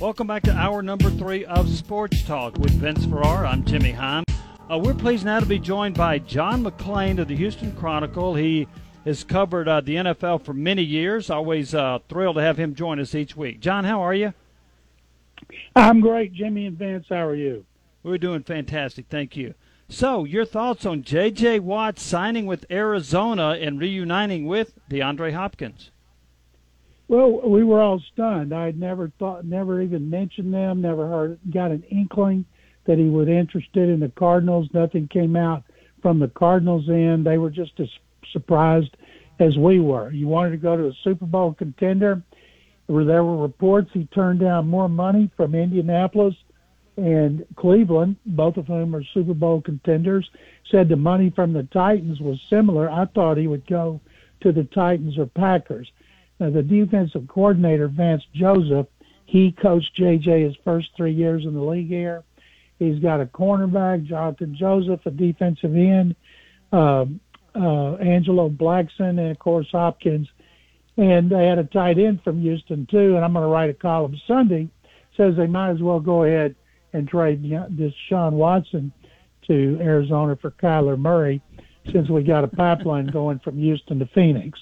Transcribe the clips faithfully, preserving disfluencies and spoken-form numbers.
Welcome back to hour number three of Sports Talk with Vince Ferrara. I'm Jimmy Heim. Uh, we're pleased now to be joined by John McClain of the Houston Chronicle. He has covered uh, the N F L for many years. Always uh, thrilled to have him join us each week. John, how are you? I'm great, Jimmy and Vince. How are you? We're doing fantastic, thank you. So, your thoughts on J J. Watt signing with Arizona and reuniting with DeAndre Hopkins? Well, we were all stunned. I had never thought, never even mentioned them, never heard, got an inkling that he was interested in the Cardinals. Nothing came out from the Cardinals end. They were just as surprised as we were. You wanted to go to a Super Bowl contender. There were reports he turned down more money from Indianapolis and Cleveland, both of whom are Super Bowl contenders, said the money from the Titans was similar. I thought he would go to the Titans or Packers. Now, the defensive coordinator, Vance Joseph, he coached J J his first three years in the league here. He's got a cornerback, Jonathan Joseph, a defensive end, uh, uh, Angelo Blackson, and, of course, Hopkins. And they had a tight end from Houston, too, and I'm going to write a column Sunday. Says they might as well go ahead and trade this Deshaun Watson to Arizona for Kyler Murray since we got a pipeline going from Houston to Phoenix.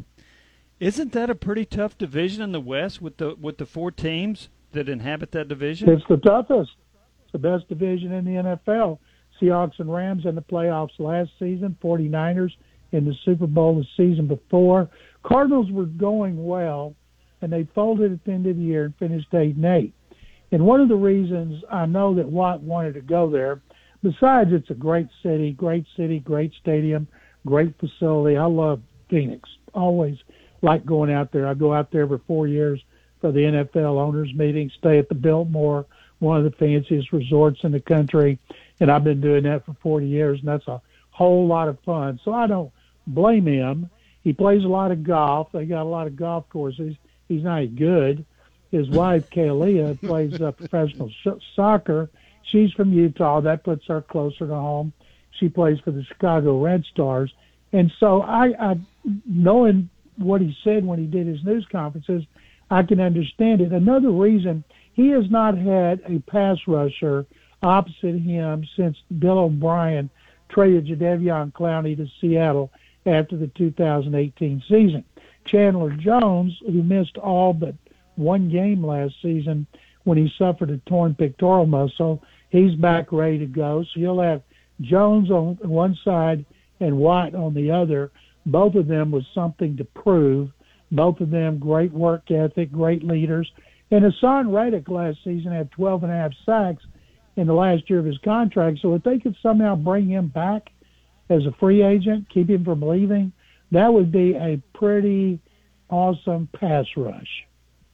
Isn't that a pretty tough division in the West with the with the four teams that inhabit that division? It's the toughest. It's the best division in the N F L. Seahawks and Rams in the playoffs last season, forty-niners in the Super Bowl the season before. Cardinals were going well, and they folded at the end of the year and finished eight and eight. And one of the reasons I know that Watt wanted to go there, besides it's a great city, great city, great stadium, great facility. I love Phoenix. Always like going out there. I go out there every four years for the N F L owners meeting, stay at the Biltmore, one of the fanciest resorts in the country. And I've been doing that for forty years, and that's a whole lot of fun. So I don't blame him. He plays a lot of golf. They got a lot of golf courses. He's not good. His wife, Kalia, plays uh, professional sh- soccer. She's from Utah. That puts her closer to home. She plays for the Chicago Red Stars. And so I, I knowing what he said when he did his news conferences, I can understand it. Another reason, he has not had a pass rusher opposite him since Bill O'Brien traded Jadeveon Clowney to Seattle after the two thousand eighteen season. Chandler Jones, who missed all but one game last season when he suffered a torn pectoral muscle, he's back ready to go. So you'll have Jones on one side and Watt on the other. Both of them with something to prove. Both of them great work ethic, great leaders. And Hassan Reddick last season had twelve and a half sacks in the last year of his contract. So if they could somehow bring him back as a free agent, keep him from leaving, that would be a pretty awesome pass rush.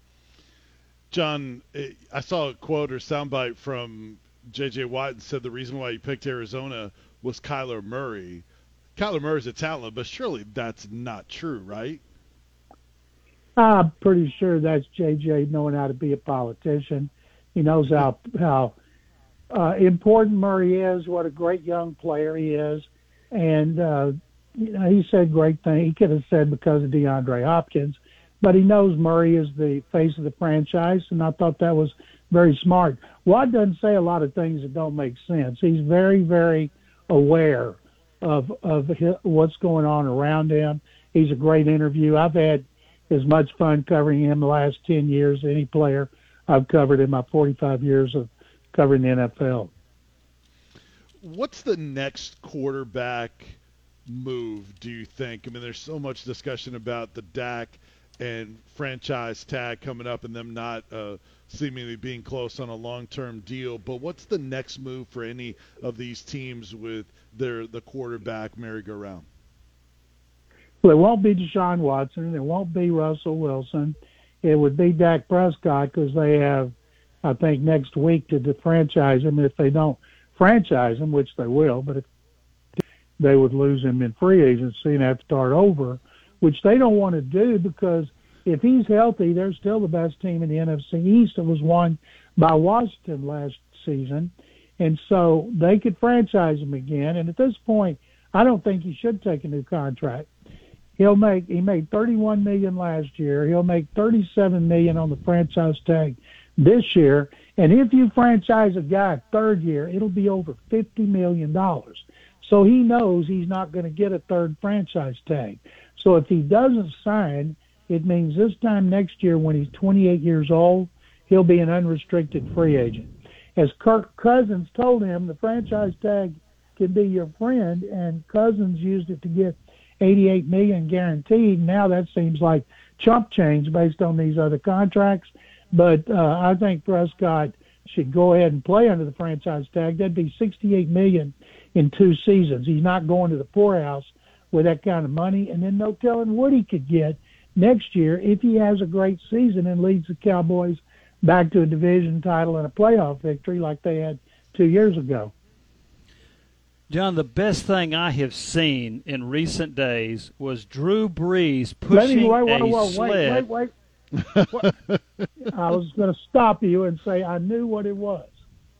John, I saw a quote or soundbite from J J. Watt and said the reason why he picked Arizona was Kyler Murray. Kyler Murray's a talent, but surely that's not true, right? I'm pretty sure that's J J knowing how to be a politician. He knows how how uh, important Murray is, what a great young player he is. And, uh, you know, he said great things. He could have said because of DeAndre Hopkins, but he knows Murray is the face of the franchise, and I thought that was very smart. Watt doesn't say a lot of things that don't make sense. He's very, very aware of of his, what's going on around him. He's a great interview. I've had as much fun covering him the last ten years as any player I've covered in my forty-five years of covering the N F L. What's the next quarterback move, do you think? I mean, there's so much discussion about the Dak and franchise tag coming up and them not uh, seemingly being close on a long-term deal. But what's the next move for any of these teams with their the quarterback merry-go-round? Well, it won't be Deshaun Watson. It won't be Russell Wilson. It would be Dak Prescott because they have, I think, next week to defranchise him. If they don't franchise him, which they will, but if they would lose him in free agency and have to start over, which they don't want to do because if he's healthy, they're still the best team in the N F C East. It was won by Washington last season. And so they could franchise him again. And at this point, I don't think he should take a new contract. He'll make he made thirty-one million dollars last year. He'll make thirty-seven million dollars on the franchise tag this year. And if you franchise a guy third year, it'll be over fifty million dollars. So he knows he's not going to get a third franchise tag. So if he doesn't sign, it means this time next year when he's twenty-eight years old, he'll be an unrestricted free agent. As Kirk Cousins told him, the franchise tag can be your friend, and Cousins used it to get eighty-eight million dollars guaranteed. Now that seems like chump change based on these other contracts. But uh, I think Prescott should go ahead and play under the franchise tag. That'd be sixty-eight million dollars in two seasons. He's not going to the poorhouse with that kind of money. And then no telling what he could get next year if he has a great season and leads the Cowboys back to a division title and a playoff victory like they had two years ago. John, the best thing I have seen in recent days was Drew Brees pushing me, wait, wait, a wait, sled. Wait, wait, wait. I was going to stop you and say I knew what it was.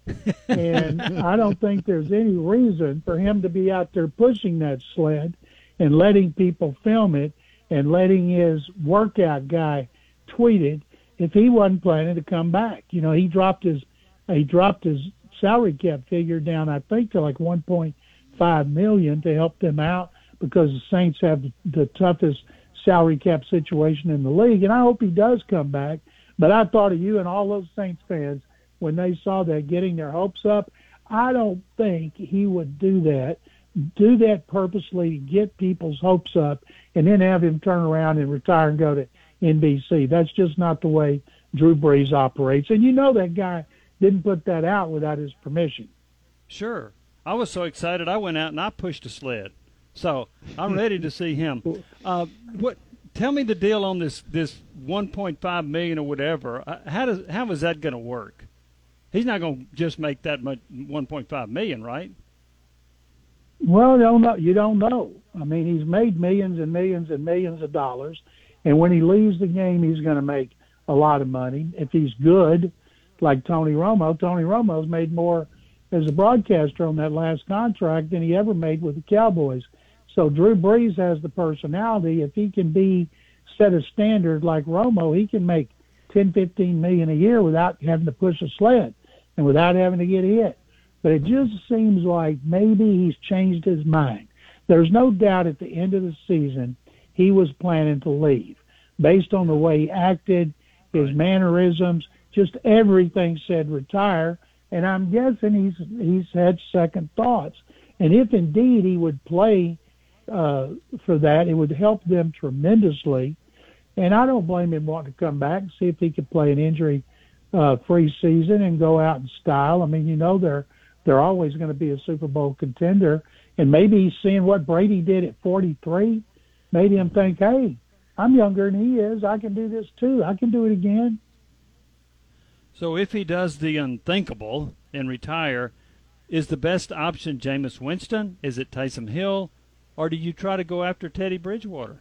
And I don't think there's any reason for him to be out there pushing that sled and letting people film it and letting his workout guy tweet it if he wasn't planning to come back. You know, he dropped his he dropped his salary cap figure down, I think, to like one point five million dollars to help them out because the Saints have the toughest salary cap situation in the league. And I hope he does come back. But I thought of you and all those Saints fans when they saw that, getting their hopes up. I don't think he would do that, do that purposely to get people's hopes up and then have him turn around and retire and go to N B C. That's just not the way Drew Brees operates. And you know that guy didn't put that out without his permission. Sure. I was so excited I went out and I pushed a sled. So I'm ready to see him. Uh, what? Tell me the deal on this this one point five million dollars or whatever. How does how is that going to work? He's not going to just make that much one point five million dollars, right? Well, you don't know. You don't know. I mean, he's made millions and millions and millions of dollars, and when he leaves the game, he's going to make a lot of money. If he's good, like Tony Romo, Tony Romo's made more as a broadcaster on that last contract than he ever made with the Cowboys. So Drew Brees has the personality. If he can be set a standard like Romo, he can make ten, fifteen million a year without having to push a sled and without having to get hit. But it just seems like maybe he's changed his mind. There's no doubt at the end of the season he was planning to leave based on the way he acted, his mannerisms, just everything said retire. And I'm guessing he's he's had second thoughts. And if indeed he would play uh, for that, it would help them tremendously. And I don't blame him wanting to come back and see if he could play an injury-free uh, season and go out in style. I mean, you know, they're they're always going to be a Super Bowl contender. And maybe he's seeing what Brady did at forty-three, made him think, hey, I'm younger than he is. I can do this too. I can do it again. So if he does the unthinkable and retire, is the best option Jameis Winston? Is it Taysom Hill? Or do you try to go after Teddy Bridgewater?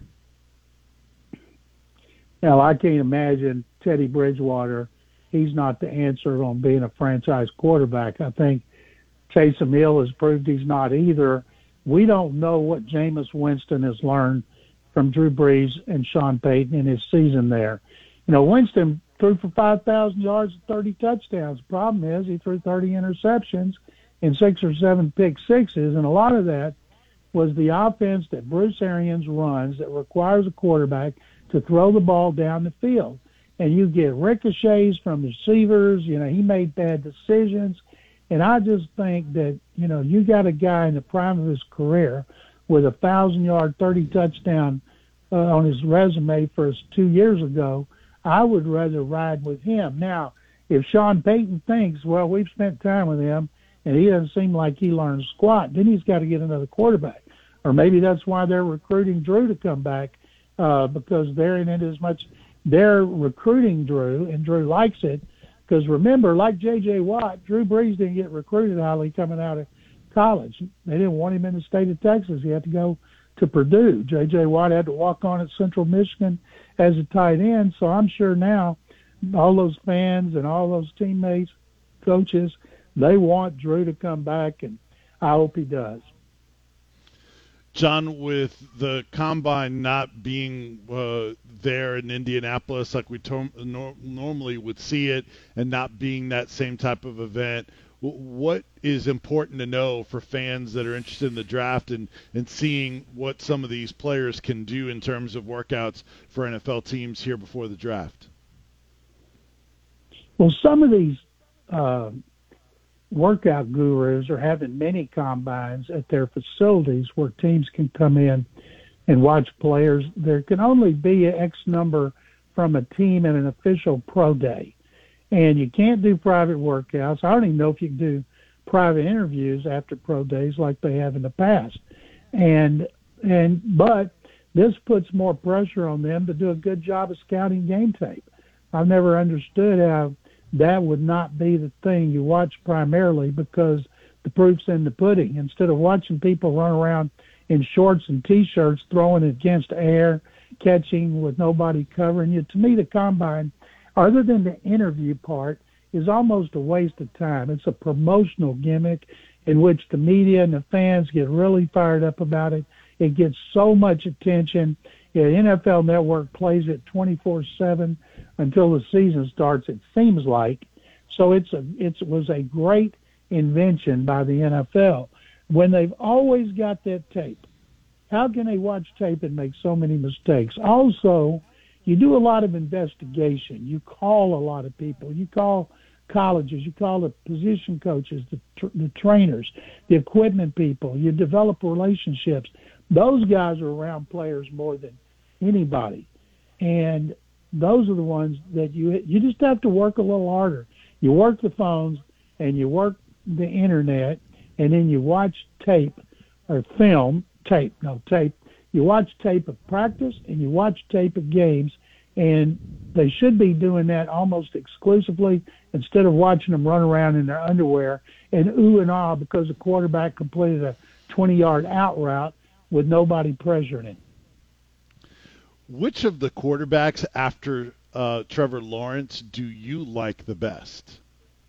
Now, I can't imagine Teddy Bridgewater. He's not the answer on being a franchise quarterback. I think Taysom Hill has proved he's not either. We don't know what Jameis Winston has learned from Drew Brees and Sean Payton in his season there. You know, Winston threw for five thousand yards and thirty touchdowns. The problem is he threw thirty interceptions and six or seven pick sixes, and a lot of that was the offense that Bruce Arians runs that requires a quarterback to throw the ball down the field. And you get ricochets from receivers. You know, he made bad decisions. And I just think that, you know, you got a guy in the prime of his career with a one thousand-yard, thirty-touchdown uh, on his resume for us two years ago. I would rather ride with him. Now, if Sean Payton thinks, well, we've spent time with him, and he doesn't seem like he learned squat, then he's got to get another quarterback. Or maybe that's why they're recruiting Drew to come back, uh, because they're in it as much. They're recruiting Drew, and Drew likes it. Because remember, like J J. Watt, Drew Brees didn't get recruited highly coming out of college. They didn't want him in the state of Texas. He had to go to Purdue. J J. Watt had to walk on at Central Michigan as a tight end. So I'm sure now all those fans and all those teammates, coaches, they want Drew to come back, and I hope he does. John, with the Combine not being uh, there in Indianapolis like we to- nor- normally would see it, and not being that same type of event, w- what is important to know for fans that are interested in the draft and, and seeing what some of these players can do in terms of workouts for N F L teams here before the draft? Well, some of these uh, workout gurus are having mini combines at their facilities where teams can come in and watch players. There can only be X number from a team in an official pro day. And you can't do private workouts. I don't even know if you can do private interviews after pro days like they have in the past. And and but this puts more pressure on them to do a good job of scouting game tape. I've never understood how that would not be the thing you watch primarily, because the proof's in the pudding. Instead of watching people run around in shorts and T-shirts throwing against air, catching with nobody covering you, to me the Combine, other than the interview part, is almost a waste of time. It's a promotional gimmick in which the media and the fans get really fired up about it. It gets so much attention. The N F L Network plays it twenty-four seven until the season starts, it seems like. So it's a, it was a great invention by the N F L. When they've always got that tape, how can they watch tape and make so many mistakes? Also, you do a lot of investigation. You call a lot of people. You call colleges. You call the position coaches, the, tr- the trainers, the equipment people. You develop relationships. Those guys are around players more than anybody. And those are the ones that you you just have to work a little harder. You work the phones and you work the internet, and then you watch tape or film, tape, no tape. You watch tape of practice and you watch tape of games, and they should be doing that almost exclusively instead of watching them run around in their underwear and ooh and ah because the quarterback completed a twenty-yard out route with nobody pressuring him. Which of the quarterbacks after uh, Trevor Lawrence do you like the best?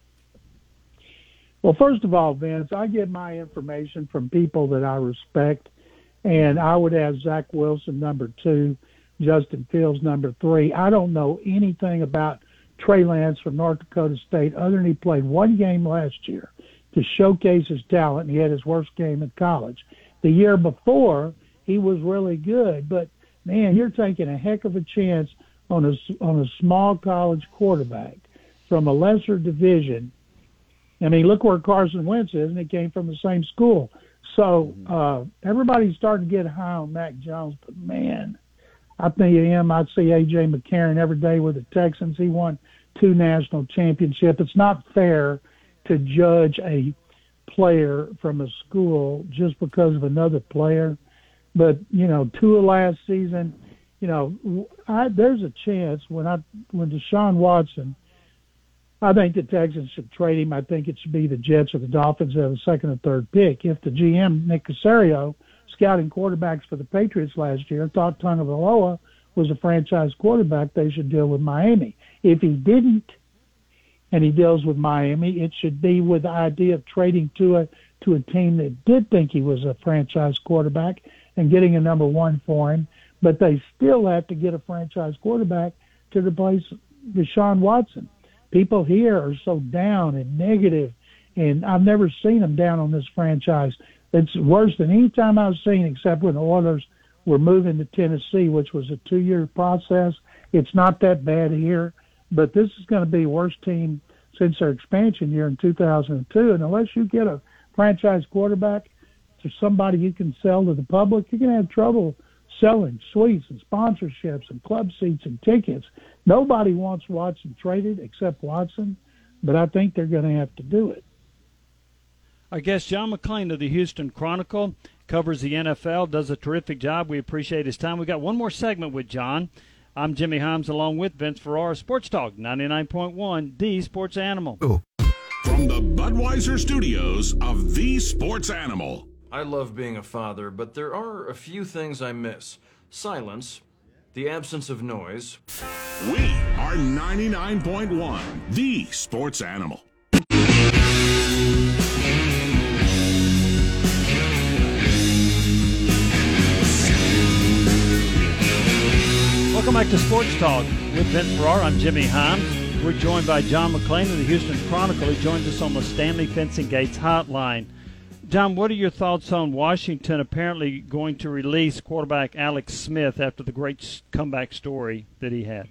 Well, first of all, Vince, I get my information from people that I respect, and I would have Zach Wilson number two, Justin Fields number three. I don't know anything about Trey Lance from North Dakota State other than he played one game last year to showcase his talent, and he had his worst game in college. The year before, he was really good, but man, you're taking a heck of a chance on a, on a small college quarterback from a lesser division. I mean, look where Carson Wentz is, and he came from the same school. So uh, everybody's starting to get high on Mac Jones, but man, I think him. I see A J McCarron every day with the Texans. He won two national championships. It's not fair to judge a player from a school just because of another player. But, you know, Tua last season, you know, I, there's a chance when I when Deshaun Watson, I think the Texans should trade him. I think it should be the Jets or the Dolphins that have a second or third pick. If the G M, Nick Caserio, scouting quarterbacks for the Patriots last year, thought Tagovailoa was a franchise quarterback, they should deal with Miami. If he didn't, and he deals with Miami, it should be with the idea of trading Tua to a team that did think he was a franchise quarterback and getting a number one for him, but they still have to get a franchise quarterback to replace Deshaun Watson. People here are so down and negative, and I've never seen them down on this franchise. It's worse than any time I've seen, except when the Oilers were moving to Tennessee, which was a two-year process. It's not that bad here, but this is going to be the worst team since their expansion year in two thousand two, and unless you get a franchise quarterback to somebody you can sell to the public, you're going to have trouble selling suites and sponsorships and club seats and tickets. Nobody wants Watson traded except Watson, but I think they're going to have to do it. Our guest, John McClain of the Houston Chronicle, covers the N F L, does a terrific job. We appreciate his time. We got one more segment with John. I'm Jimmy Himes along with Vince Ferrara, Sports Talk ninety-nine point one, the Sports Animal. Ooh. From the Budweiser studios of the Sports Animal. I love being a father, but there are a few things I miss. Silence, the absence of noise. We are ninety-nine point one, the Sports Animal. Welcome back to Sports Talk with Vince Ferrara. I'm Jimmy Himes. We're joined by John McClain of the Houston Chronicle. He joins us on the Stanley Fencing Gates hotline. John, what are your thoughts on Washington apparently going to release quarterback Alex Smith after the great comeback story that he had?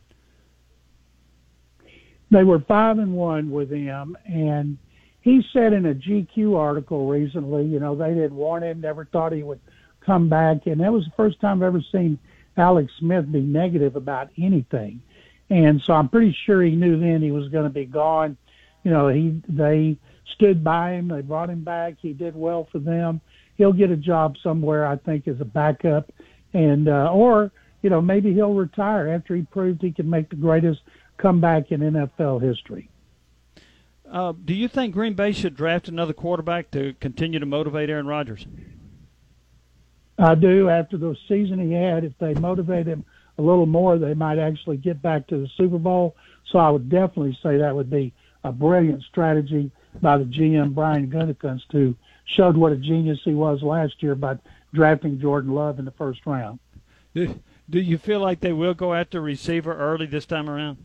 They were five and one with him, and he said in a G Q article recently, you know, they didn't want him, never thought he would come back, and that was the first time I've ever seen Alex Smith be negative about anything. And so I'm pretty sure he knew then he was going to be gone. You know, he they stood by him, they brought him back, he did well for them. He'll get a job somewhere, I think, as a backup, and uh, or you know, maybe he'll retire after he proved he can make the greatest comeback in N F L history. Uh, do you think Green Bay should draft another quarterback to continue to motivate Aaron Rodgers? I do. After the season he had, if they motivate him a little more, they might actually get back to the Super Bowl. So I would definitely say that would be a brilliant strategy by the G M, Brian Gutekunst, who showed what a genius he was last year by drafting Jordan Love in the first round. Do, do you feel like they will go after receiver early this time around?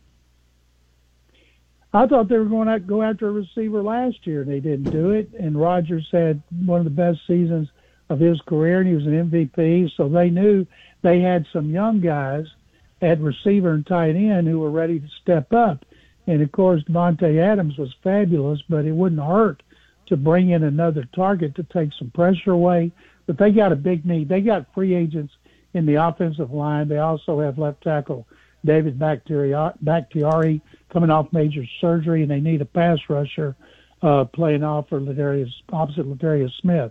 I thought they were going to go after a receiver last year, and they didn't do it. And Rodgers had one of the best seasons of his career, and he was an M V P. So they knew they had some young guys at receiver and tight end who were ready to step up. And, of course, Devontae Adams was fabulous, but it wouldn't hurt to bring in another target to take some pressure away. But they got a big need. They got free agents in the offensive line. They also have left tackle David Bakhtiari coming off major surgery, and they need a pass rusher uh, playing off for Ladarius, opposite Ladarius Smith.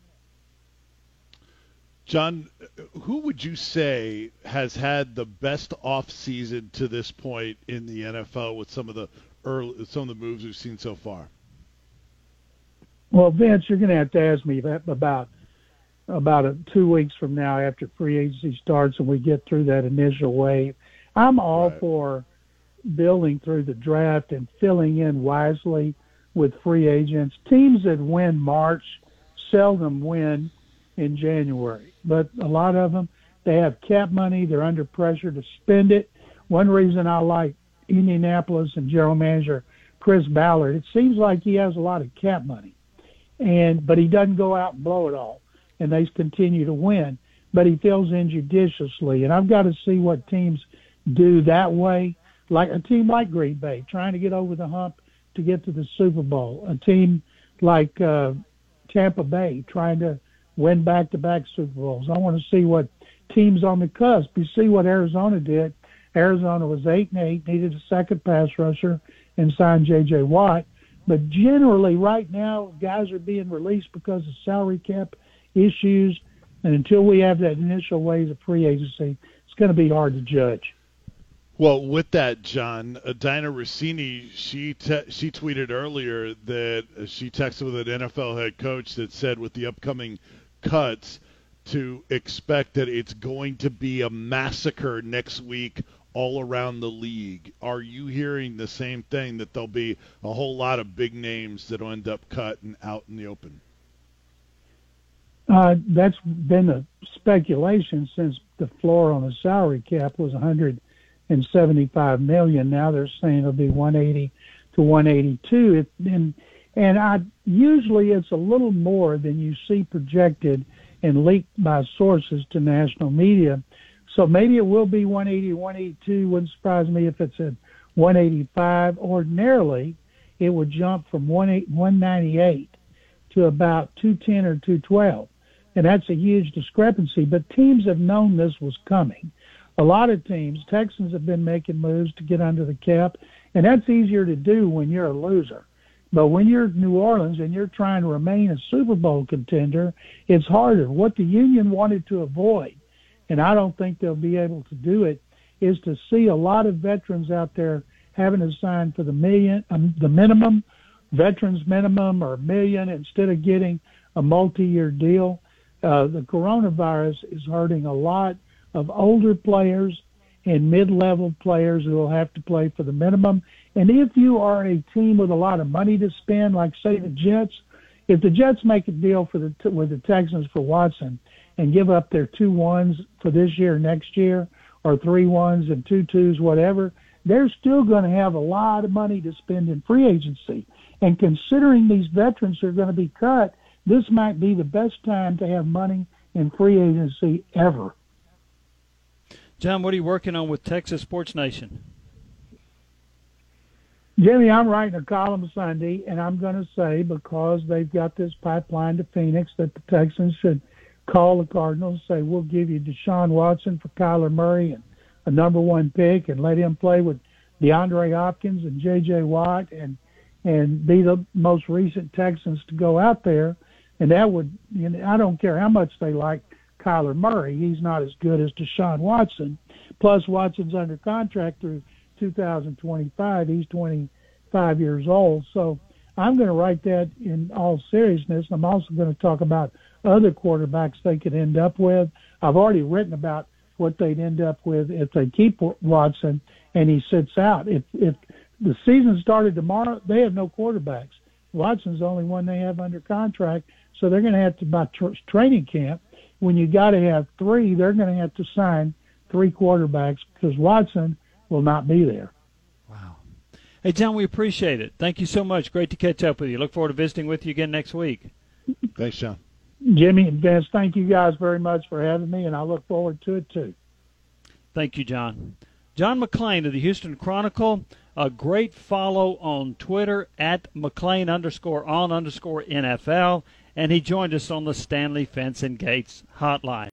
John, who would you say has had the best offseason to this point in the N F L with some of the early, some of the moves we've seen so far? Well, Vince, you're going to have to ask me that about about a, two weeks from now after free agency starts and we get through that initial wave. I'm all right. for building through the draft and filling in wisely with free agents. Teams that win March seldom win in January, but a lot of them, they have cap money. They're under pressure to spend it. One reason I like Indianapolis and general manager Chris Ballard, it seems like he has a lot of cap money, and but he doesn't go out and blow it all, and they continue to win, but he fills in judiciously. And I've got to see what teams do that way, like a team like Green Bay, trying to get over the hump to get to the Super Bowl, a team like uh, Tampa Bay trying to win back-to-back Super Bowls. I want to see what teams on the cusp. You see what Arizona did. Arizona was eight and eight, needed a second pass rusher, and signed J J. Watt. But generally, right now, guys are being released because of salary cap issues, and until we have that initial wave of free agency, it's going to be hard to judge. Well, with that, John, uh, Diana Rossini, she te- she tweeted earlier that uh, she texted with an N F L head coach that said with the upcoming cuts to expect that it's going to be a massacre next week all around the league. Are you hearing the same thing, that there'll be a whole lot of big names that will end up cut and out in the open? Uh, that's been a speculation since the floor on the salary cap was one hundred seventy-five million dollars. Now they're saying it'll be one eighty to one eighty-two. It, and and I usually it's a little more than you see projected and leaked by sources to national media. So maybe it will be one eighty to one eighty-two. Wouldn't surprise me if it's at one eighty-five. Ordinarily, it would jump from one ninety-eight to about two ten or two twelve. And that's a huge discrepancy. But teams have known this was coming. A lot of teams, Texans have been making moves to get under the cap, and that's easier to do when you're a loser. But when you're New Orleans and you're trying to remain a Super Bowl contender, it's harder. What the union wanted to avoid, and I don't think they'll be able to do it, is to see a lot of veterans out there having to sign for the million, um, the minimum, veterans minimum or million, instead of getting a multi-year deal. Uh, the coronavirus is hurting a lot of older players and mid-level players who will have to play for the minimum. And if you are a team with a lot of money to spend, like, say, the Jets, if the Jets make a deal for the with the Texans for Watson and give up their two ones for this year, next year, or three ones and two twos, whatever, they're still going to have a lot of money to spend in free agency. And considering these veterans are going to be cut, this might be the best time to have money in free agency ever. John, what are you working on with Texas Sports Nation? Jimmy, I'm writing a column Sunday, and I'm going to say, because they've got this pipeline to Phoenix, that the Texans should call the Cardinals and say, we'll give you Deshaun Watson for Kyler Murray and a number one pick, and let him play with DeAndre Hopkins and J J. Watt and and be the most recent Texans to go out there. And that would, you know, I don't care how much they like Kyler Murray. He's not as good as Deshaun Watson. Plus, Watson's under contract through two thousand twenty-five. He's twenty-five years old. So I'm going to write that in all seriousness. I'm also going to talk about other quarterbacks they could end up with. I've already written about what they'd end up with if they keep Watson and he sits out. If if the season started tomorrow, they have no quarterbacks. Watson's the only one they have under contract, so they're going to have to, by tr- training camp, when you got to have three, they're going to have to sign three quarterbacks because Watson will not be there. Wow. Hey, John, we appreciate it. Thank you so much. Great to catch up with you. Look forward to visiting with you again next week. Thanks, John. Jimmy and Vince, thank you guys very much for having me, and I look forward to it too. Thank you, John. John McClain of the Houston Chronicle. A great follow on Twitter at McClain underscore on underscore N F L. And he joined us on the Stanley Fence and Gates hotline.